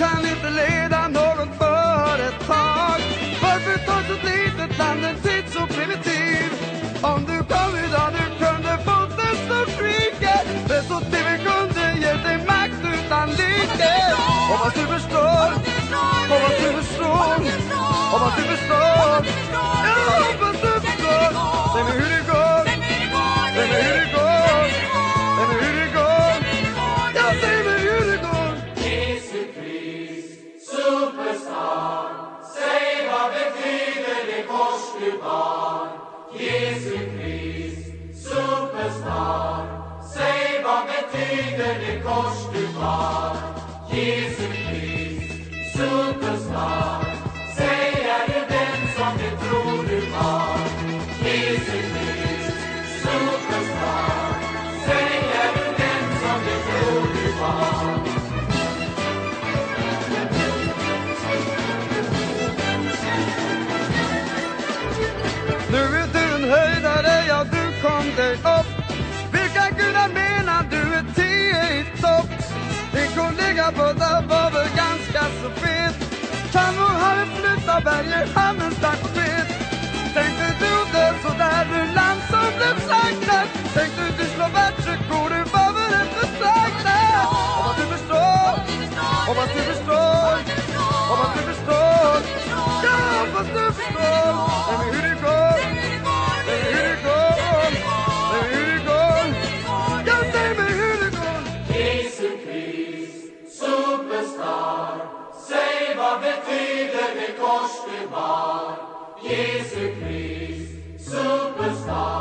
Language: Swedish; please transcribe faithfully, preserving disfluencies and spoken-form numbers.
kan inte leda något företag. Varför tar så litet land en tid så primitiv? Om du kom idag du kunde fått en stor friket. Men så T V kunde ge dig makt utan like. Hoppas du förstår, hoppas du förstår, hoppas du förstår. Ja, hoppas du förstår. Säg mig hur det går, säg mig hur det går, säg mig hur det går. Ja, säg mig hur det går. Jesu Krist, superstar, säg vad betyder det kors du bar. Jesu Krist, superstar, säg vad betyder det kors du bar. Jesu Krist, superstar, säg är du den som du tror du var. Jesu Krist, superstar, säg är du den som du tror du var. Nu är du en höjdare, ja du kom dig upp. Vilka gudar menar du är tio i topp? Din kollega på där var väl ganska så fet. Kan nog ha en flytta berger, han en stafett. Tänkte du det så där du land som blev slagtad. Tänkte du slå världsrekord, du var väl inte slagtad. Hoppas du förstår, hoppas du förstår, hoppas du förstår. Ja, hoppas du förstår. Säg mig hur det går, säg mig hur det går, säg mig hur det går. Ja, säg mig hur det går. Jesu Krist, superstar, säg vad betyder det kors du bar. Jesu Krist, superstar.